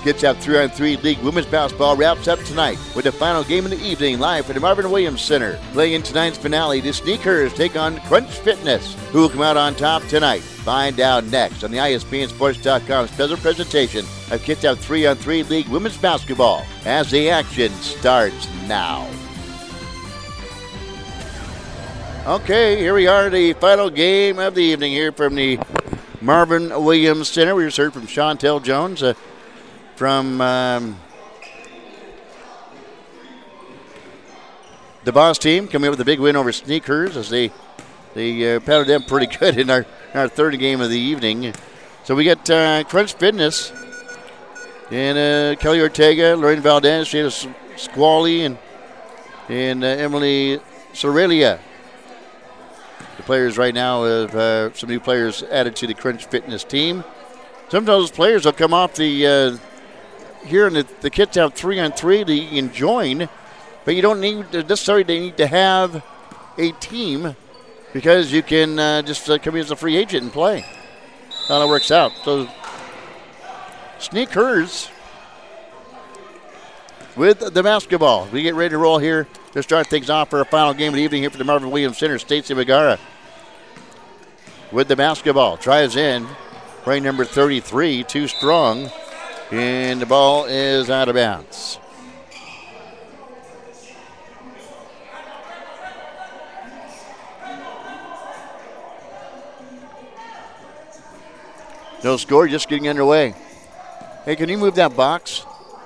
Kitsap 3-on-3 League Women's Basketball wraps up tonight with the final game of the evening live from the Marvin Williams Center. Playing in tonight's finale, the Sneakers take on Crunch Fitness. Who will come out on top tonight? Find out next on the ISPNSports.com special presentation of Kitsap 3-on-3 League Women's Basketball as the action starts now. Okay, here we are, the final game of the evening here from the Marvin Williams Center. We just heard from Chantel Jones from the Boss team coming up with a big win over Sneakers as they pounded them pretty good in our third game of the evening. So we got Crunch Fitness and Kelly Ortega, Lorraine Valdez, Shayla Squally, and Emily Sorelia. The players right now have some new players added to the Crunch Fitness team. Some of those players will come off the here in the Kitsap 3-on-3 that you can join, but you don't need necessarily they need to have a team because you can just come in as a free agent and play. How that works out. So Sneakers with the basketball. We get ready to roll here to start things off for our final game of the evening here for the Marvin Williams Center. Stacey Megara with the basketball. Drives in. Right number 33, too strong. And the ball is out of bounds. No score, just getting underway. Hey, can you move that box?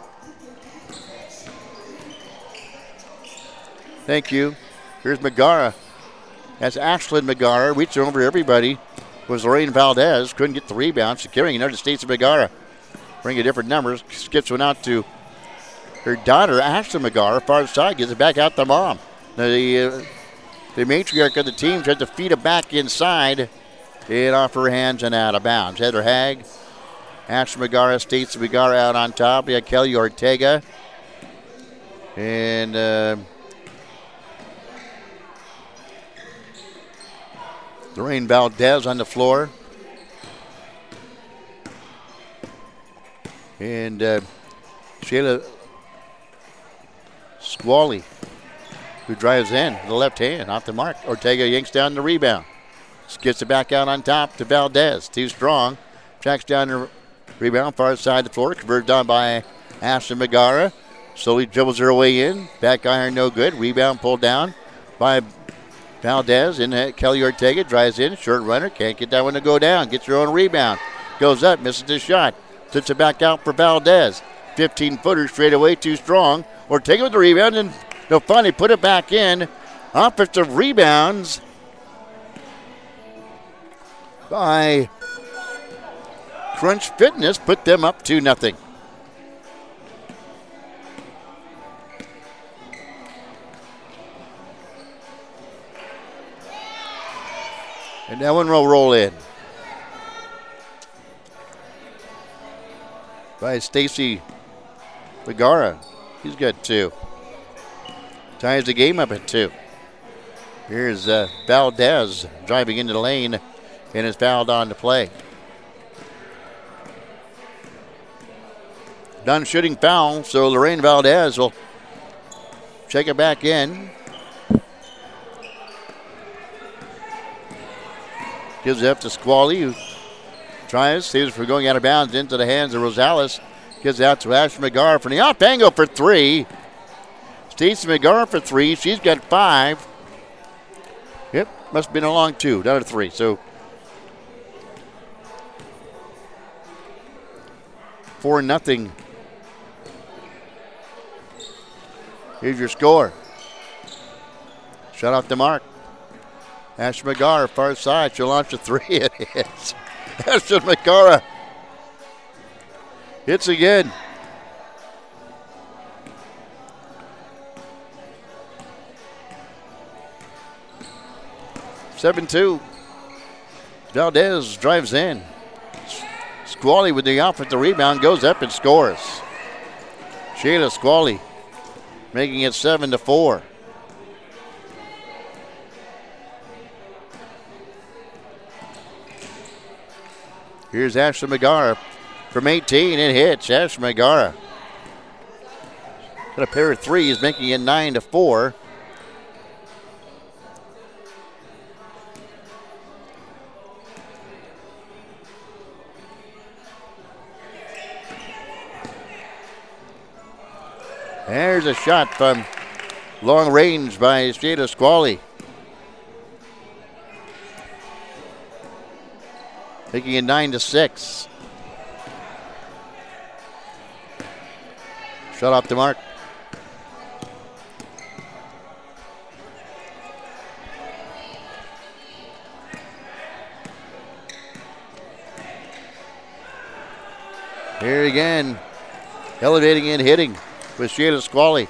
Thank you. Here's Megara. That's Ashlyn Megara. Reaching over everybody was Lorraine Valdez. Couldn't get the rebound. She's carrying another Stacey Megara. Bring a different number. Skips one out to her daughter, Ashlyn Megara. Far side. Gives it back out to mom. The matriarch of the team tries to feed it back inside. And off her hands and out of bounds. Heather Hagg, Ashlyn Megara, Stacey Megara out on top. We got Kelly Ortega. And Lorraine Valdez on the floor. And Shayla Squally, who drives in with the left hand off the mark. Ortega yanks down the rebound. Gets it back out on top to Valdez. Too strong. Tracks down the rebound far side of the floor. Converted on by Ashlyn Megara. Slowly dribbles her way in. Back iron no good. Rebound pulled down by Valdez. And Kelly Ortega drives in. Short runner. Can't get that one to go down. Gets her own rebound. Goes up. Misses the shot. Sets it back out for Valdez. 15-footer straight away. Too strong. Ortega with the rebound. And they'll finally put it back in. Offensive rebounds by Crunch Fitness put them up 2-0. And that one will roll in by Stacey Megara. He's got 2. Ties the game up at 2. Here's Valdez driving into the lane and is fouled on the play. Done shooting foul, so Lorraine Valdez will check it back in. Gives it up to Squally, who tries, saves for going out of bounds into the hands of Rosales. Gives it out to Ashlyn Megara from the off angle for 3. Stacey Megara for 3. She's got 5. Yep, must have been a long 2, not a 3. So 4-0. Here's your score. Shot off the mark. Ashlyn Megara, far side. She'll launch a 3. It hits. Ashlyn Megara hits again. (7-2). Valdez drives in. Squally with the offensive rebound goes up and scores. Shayla Squally making it 7-4. Here's Ashlyn Megara from 18. It hits. Ash Megara. Got a pair of threes, making it 9-4. There's a shot from long range by Shayla Squally. Making it 9-6. Shot off the mark. Here again, elevating and hitting with Shayla Squally.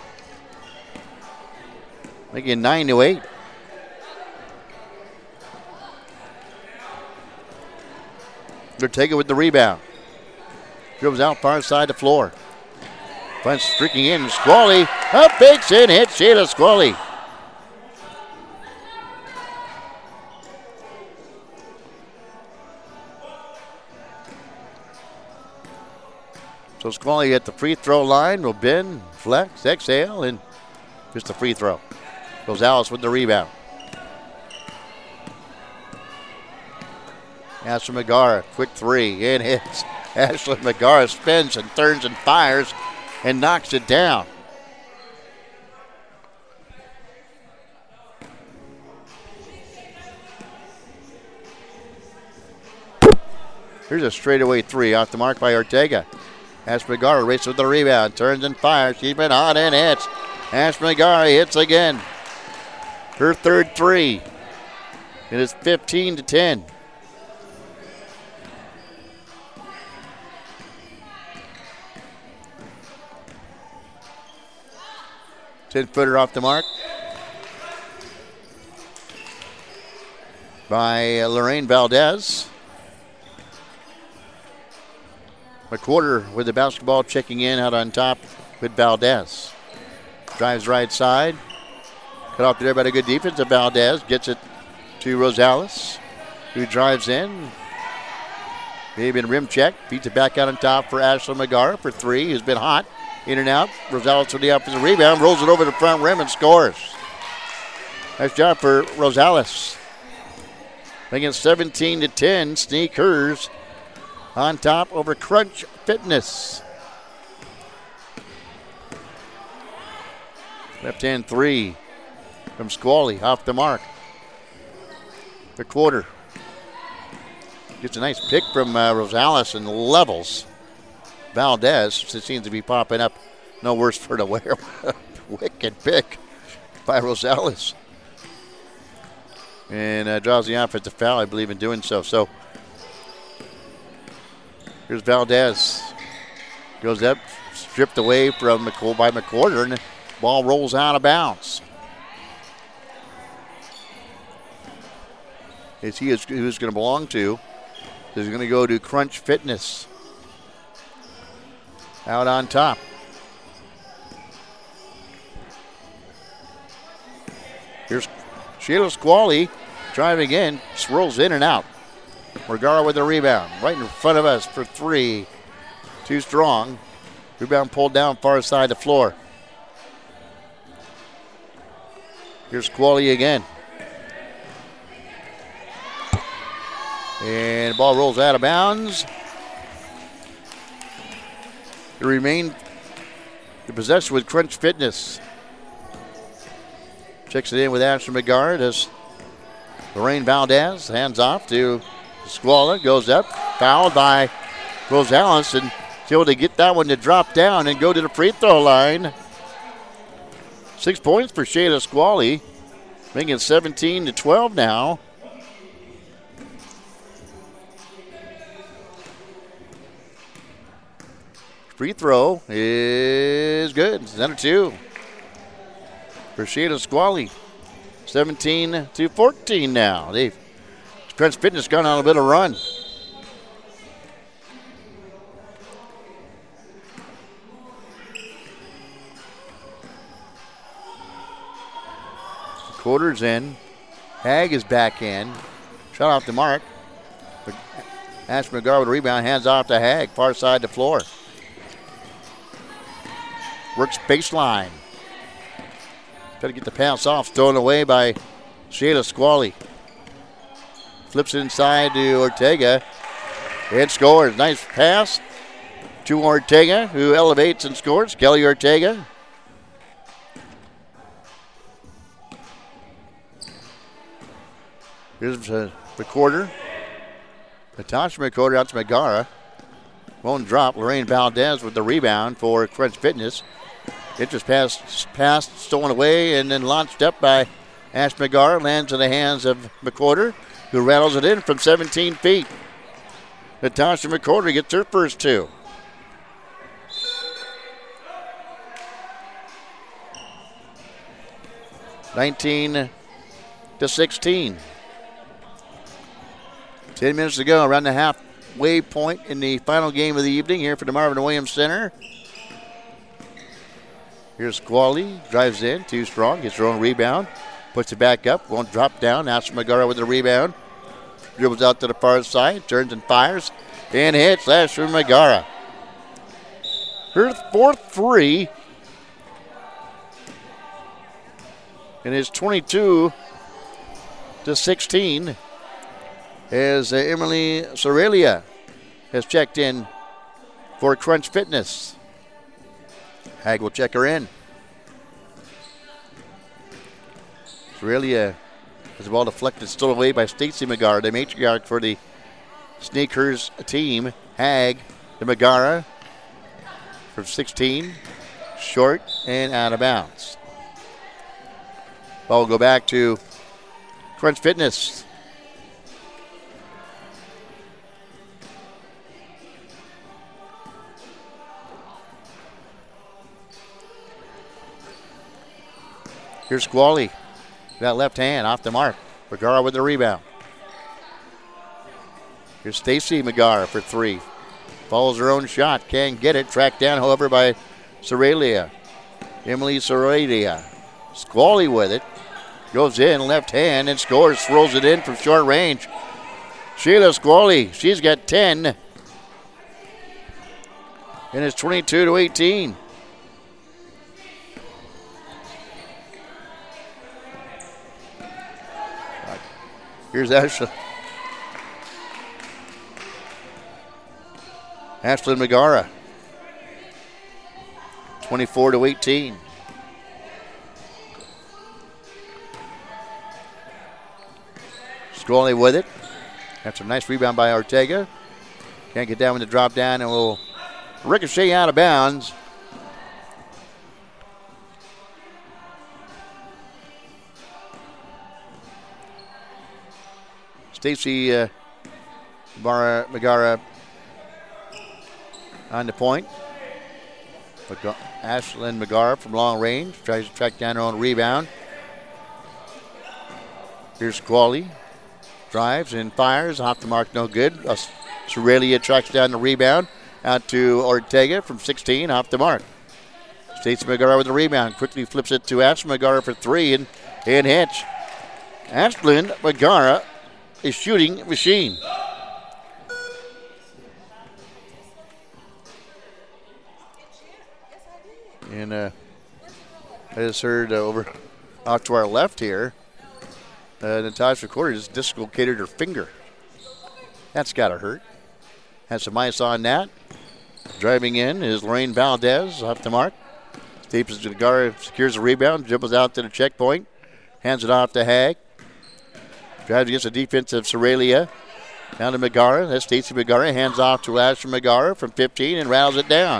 Making it 9-8. Ortega with the rebound. Dribbles out far side the floor. Finds streaking in. Squally up, fakes in, hits Shayla Squally. So Squally at the free throw line will bend, flex, exhale, and just a free throw. Rosales with the rebound. Ashley Megara, quick three, and hits. Ashley Megara spins and turns and fires and knocks it down. Here's a straightaway three off the mark by Ortega. Ashley Megara races with the rebound, turns and fires. She's been hot and hits. Ashley Megara hits again. Her third three. It is 15-10. Footer off the mark by Lorraine Valdez. McWhorter with the basketball, checking in out on top with Valdez. Drives right side. Cut off there by a good defense of Valdez. Gets it to Rosales, who drives in. Maybe in rim check. Beats it back out on top for Ashley Megara for three, who's been hot. In and out. Rosales with the offensive rebound. Rolls it over the front rim and scores. Nice job for Rosales. Making it 17-10. Sneakers on top over Crunch Fitness. Left hand three from Squally off the mark. The quarter. Gets a nice pick from Rosales and levels Valdez. It seems to be popping up. No worse for the wear. Wicked pick by Rosales. And draws the offensive foul, I believe, in doing so. So here's Valdez. Goes up, stripped away from by McWhorter, and the ball rolls out of bounds. Is he who's going to belong to? Is going to go to Crunch Fitness. Out on top. Here's Shayla Squally driving in, swirls in and out. Megara with the rebound, right in front of us for three. Too strong. Rebound pulled down far side the floor. Here's Squally again. And the ball rolls out of bounds. It remained the possession with Crunch Fitness. Checks it in with Ashley Megara. Does Lorraine Valdez. Hands off to Squally. Goes up. Fouled by Rosales. And able to get that one to drop down and go to the free throw line. 6 points for Shayla Squally. Making it 17-12 now. Free throw is good. It's under two for Shayla Squally. 17-14 now. Crunch Fitness gone on a bit of run. Quarters in. Hag is back in. Shot off the mark. Ashley McGar with a rebound, hands off to Hag, far side to floor. Works baseline. Try to get the pass off, stolen away by Shayla Squally. Flips it inside to Ortega and scores. Nice pass to Ortega, who elevates and scores. Kelly Ortega. Here's McCorder. Natasha McCorder out to Megara. Won't drop. Lorraine Valdez with the rebound for Crunch Fitness. It just passed, stolen away, and then launched up by Ash McGar. Lands in the hands of McCorder, who rattles it in from 17 feet. Natasha McCorder gets her first two. (19-16). 10 minutes to go, around the halfway point in the final game of the evening here for the Marvin Williams Center. Here's Squally, drives in, too strong, gets her own rebound, puts it back up, won't drop down. Ashley Megara with the rebound. Dribbles out to the far side, turns and fires, and hits Ashley Megara. Her fourth three, and it's 22-16 as Emily Sorelia has checked in for Crunch Fitness. Hag will check her in. Sorelia has the ball deflected, stolen away by Stacy Megara, the matriarch for the Sneakers team. Hag to Megara from 16, short and out of bounds. Ball will go back to Crunch Fitness. Here's Squally. That left hand off the mark. Megara with the rebound. Here's Stacy Megara for three. Follows her own shot. Can't get it. Tracked down, however, by Sorelia. Emily Sorelia. Squally with it. Goes in, left hand, and scores. Throws it in from short range. Sheila Squally. She's got 10. And it's 22-18. Here's Ashley Megara. 24-18. Squally with it. That's a nice rebound by Ortega. Can't get down with the drop down, and will ricochet out of bounds. Stacy Megara on the point. Ashlyn Megara from long range tries to track down her own rebound. Here's Squally. Drives and fires. Off the mark, no good. Sorelia tracks down the rebound. Out to Ortega from 16, off the mark. Stacy Megara with the rebound. Quickly flips it to Ashlyn Megara for three and hits. Ashlyn Megara, a shooting machine. And I just heard over off to our left here, Natasha McCorder just dislocated her finger. That's got to hurt. Has some ice on that. Driving in is Lorraine Valdez off the mark. Staples Megara secures the rebound, dribbles out to the checkpoint, hands it off to Hag. Drives against the defense of Sorelia. Down to Megara. That's Stacy Megara. Hands off to Ashley Megara from 15 and rattles it down.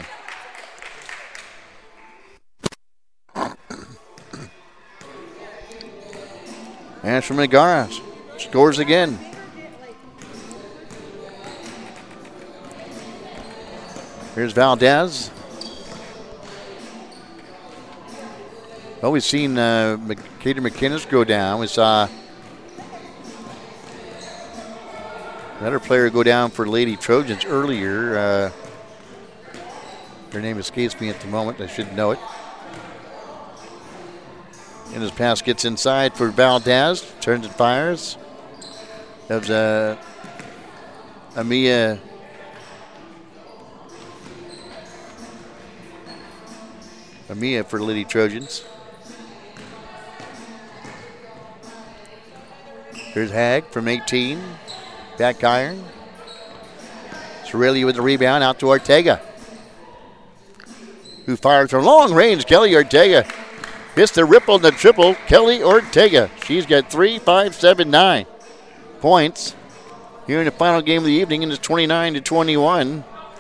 Ashley Megara scores again. Here's Valdez. Well, we've seen Katie McInnes go down. We saw another player go down for Lady Trojans earlier. Her name escapes me at the moment. I should know it. And his pass gets inside for Valdez. Turns and fires. That was Amia for the Lady Trojans. Here's Hag from 18. Back iron. Cerelli with the rebound out to Ortega, who fires from long range. Kelly Ortega missed the ripple and the triple. Kelly Ortega. She's got 3, 5, 7, 9 points here in the final game of the evening, and it's 29-21.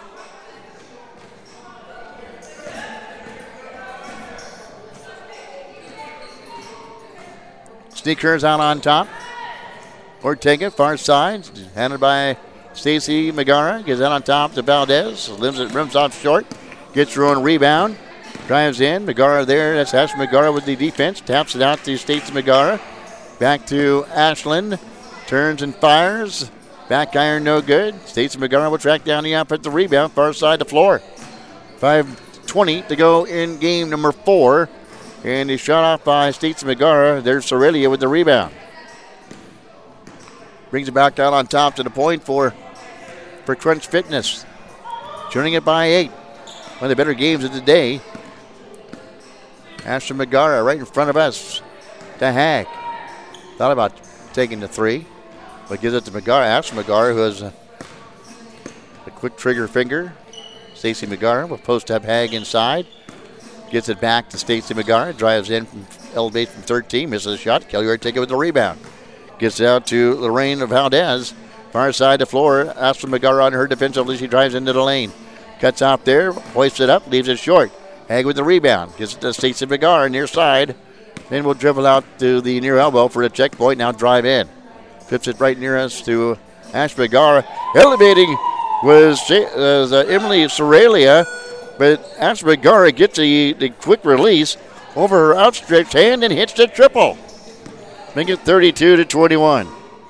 Sneakers out on top. Ortega, far side, handled by Stacy Megara. Gets out on top to Valdez. Rims off short. Gets her own rebound. Drives in. Megara there. That's Ashlyn Megara with the defense. Taps it out to Stacy Megara. Back to Ashlyn. Turns and fires. Back iron, no good. Stacy Megara will track down the offensive rebound. Far side of the floor. 5:20 to go in game number 4. And he's shot off by Stacy Megara. There's Sorelia with the rebound. Brings it back out on top to the point for Crunch Fitness. Turning it by 8. One of the better games of the day. Ashlyn Megara right in front of us to Hag. Thought about taking the 3, but gives it to Megara. Ashlyn Megara, who has a quick trigger finger. Stacy Megara will post up Hag inside. Gets it back to Stacy Megara. Drives in from elevate from 13. Misses a shot. Kelly Ortega with the rebound. Gets out to Lorraine Valdez. Far side of the floor. Ashlyn Megara on her defensively. She drives into the lane. Cuts out there. Hoists it up. Leaves it short. Hag with the rebound. Gets it to Stacy Megara near side. Then we'll dribble out to the near elbow for a checkpoint. Now drive in. Flips it right near us to Ashlyn Megara. Elevating was Emily Sorelia. But Ashlyn Megara gets the quick release over her outstretched hand and hits the triple. Make it 32-21.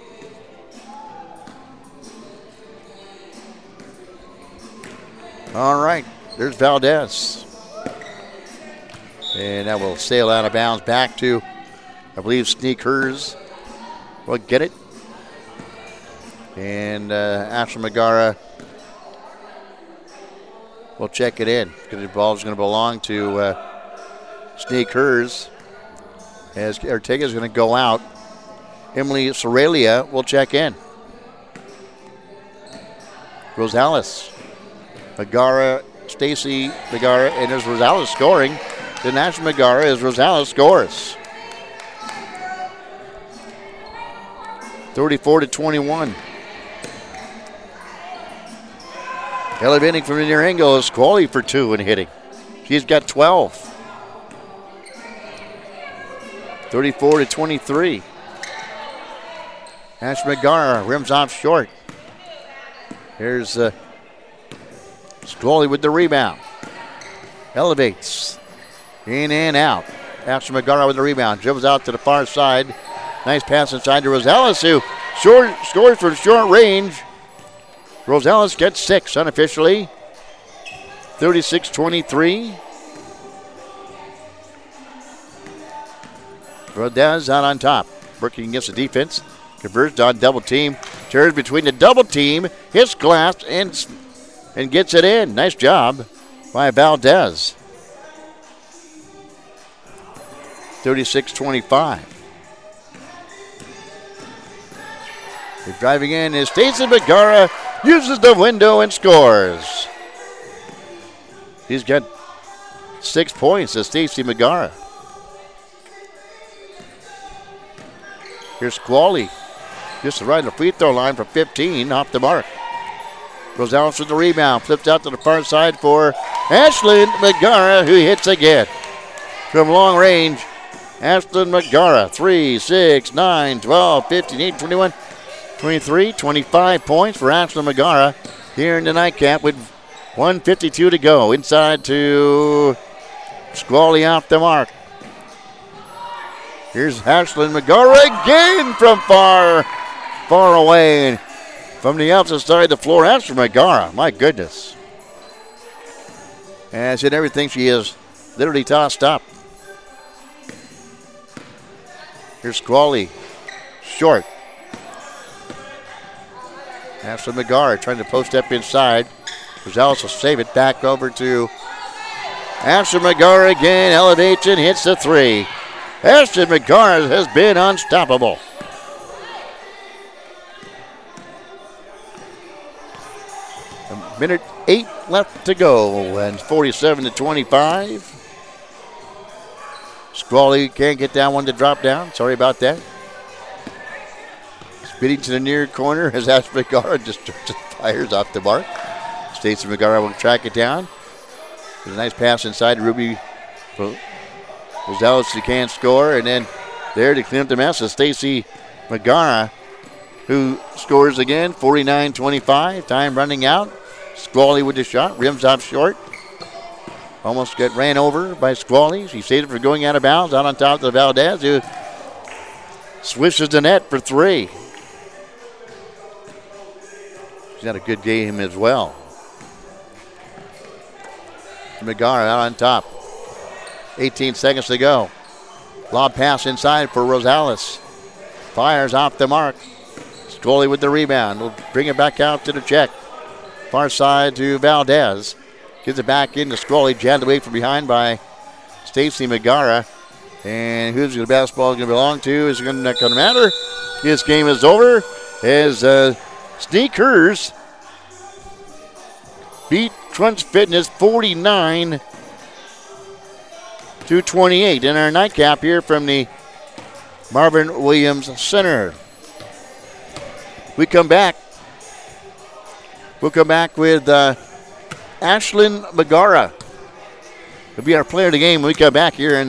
All right, there's Valdez. And that will sail out of bounds back to, I believe, Sneakers will get it. And Ashlyn Megara will check it in because the ball is going to belong to Sneakers. As Ortega is going to go out, Emily Sorelia will check in. Rosales, Megara, Stacy Megara, and there's Rosales scoring. Then Ashlyn Megara as Rosales scores. 34-21. Elevating from the near angle is Squally for 2 and hitting. She's got 12. 34-23. Ashlyn Megara rims off short. Here's Squally with the rebound. Elevates. In and out. Ashlyn Megara with the rebound. Dribbles out to the far side. Nice pass inside to Rosales, who scores from short range. Rosales gets 6 unofficially. 36-23. Rodez out on top. Working against the defense. Converts on double team. Turns between the double team. Hits glass and gets it in. Nice job by Valdez. 36-25. They're driving in is Stacy Megara. Uses the window and scores. He's got 6 points to Stacy Megara. Here's Squally. Just right on the free throw line from 15, off the mark. Rosales with the rebound. Flipped out to the far side for Ashlyn Megara, who hits again. From long range, Ashlyn Megara. 3, 6, 9, 12, 15, 18, 21, 23, 25 points for Ashlyn Megara here in the nightcap with 1:52 to go. Inside to Squally off the mark. Here's Ashlyn Megara again from far away. And from the opposite side of the floor, Ashlyn Megara, my goodness. As in everything, she is literally tossed up. Here's Squally, short. Ashlyn McGarr trying to post up inside. Rosales will save it back over to Ashlyn McGarr again. Elevates and hits the three. Ashlyn McGarr has been unstoppable. A minute 8 left to go, and 47-25. Squally can't get that one to drop down. Sorry about that. Spitting to the near corner as Ashlyn McGarr just fires off the mark. Stacey McGarr will track it down. There's a nice pass inside to Ruby Rosales. She can't score, and then there to clean up the mess is Stacey McGarr, who scores again. 49-25. Time running out. Squally with the shot. Rims off short. Almost got ran over by Squally. She saved it for going out of bounds. Out on top of Valdez, who swishes the net for three. She's had a good game as well. McGarr out on top. 18 seconds to go. Lob pass inside for Rosales. Fires off the mark. Scully with the rebound. Will bring it back out to the check. Far side to Valdez. Gives it back into Scully. Jabbed away from behind by Stacey McGarr. And who's the basketball going to belong to? Is it not going to matter? This game is over as Sneakers beat Crunch Fitness 49-28 in our nightcap here from the Marvin Williams Center. We come back. We'll come back with Ashlyn McGarr. Will be our player of the game when we come back here in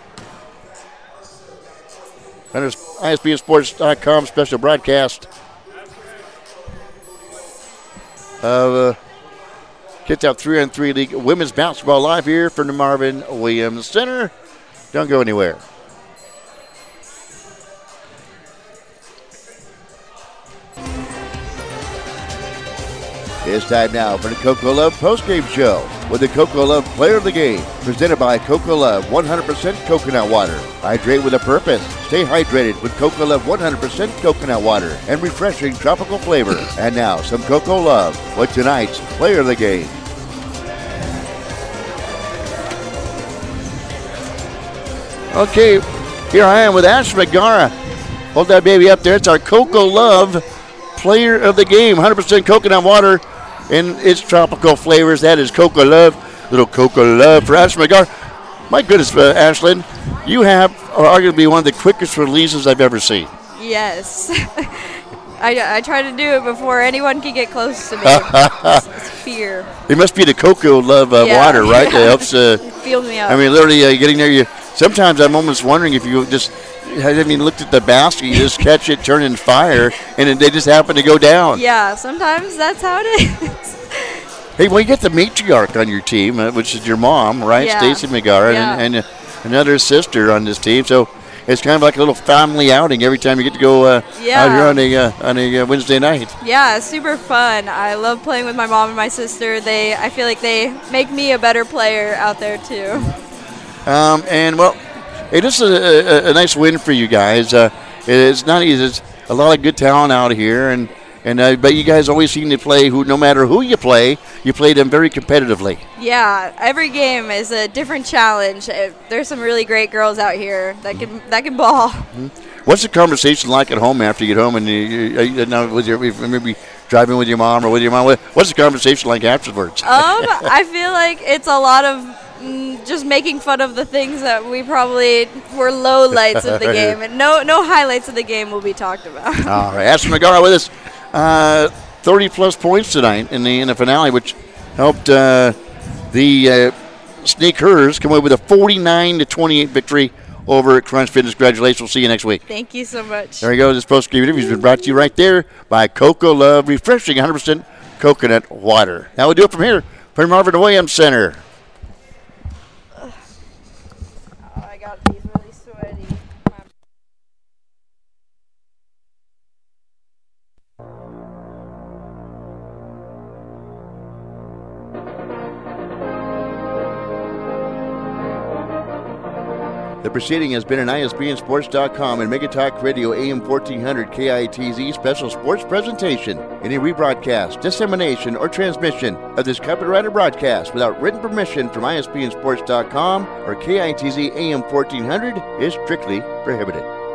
ISBSports.com special broadcast of Kids Out 3-on-3 League Women's Basketball live here from the Marvin Williams Center. Don't go anywhere. It's time now for the Coco Love postgame show with the Coco Love Player of the Game, presented by Coco Love 100% Coconut Water. Hydrate with a purpose. Stay hydrated with Coco Love 100% Coconut Water and refreshing tropical flavor. And now, some Coco Love with tonight's Player of the Game. Okay, here I am with Ash McGarr. Hold that baby up there. It's our Coco Love Player of the Game. 100% coconut water in its tropical flavors. That is Coco Love. Little Coco Love for Ash McGarr. My goodness, Ashlyn, you have arguably one of the quickest releases I've ever seen. Yes. I try to do it before anyone can get close to me. It's fear. It must be the Coco Love water, right? Yeah. That helps. Feel me up. I mean, literally getting there. Sometimes I'm almost wondering if you just haven't even looked at the basket. You just catch it, turn and fire, and they just happen to go down. Yeah, sometimes that's how it is. Hey, well, you get the matriarch on your team, which is your mom, right? Yeah. Stacey McGarr, Yeah. and another sister on this team. So it's kind of like a little family outing every time you get to go out here on a Wednesday night. Yeah, it's super fun. I love playing with my mom and my sister. I feel like they make me a better player out there too. And well, it is a nice win for you guys. It's not easy. There's a lot of good talent out here, and but you guys always seem to play no matter who you play them very competitively. Yeah, every game is a different challenge. There's some really great girls out here that can ball. Mm-hmm. What's the conversation like at home after you get home and you now with maybe driving with your mom or with your mom? What's the conversation like afterwards? I feel like it's a lot of just making fun of the things that we probably were low lights of the game, and no highlights of the game will be talked about. All right, Ashlyn McGarr with us. 30-plus points tonight in the finale, which helped the Sneakers come away with a 49-28 victory over at Crunch Fitness. Congratulations. We'll see you next week. Thank you so much. There you go. This post-game interview has been brought to you right there by Coco Love, refreshing 100% coconut water. Now we'll do it from here, from Marvin Williams Center. I got these really sweaty. The proceeding has been an ISBNsports.com and Mega Talk Radio AM 1400 KITZ special sports presentation. Any rebroadcast, dissemination, or transmission of this copyrighted broadcast without written permission from ISBNsports.com or KITZ AM 1400 is strictly prohibited.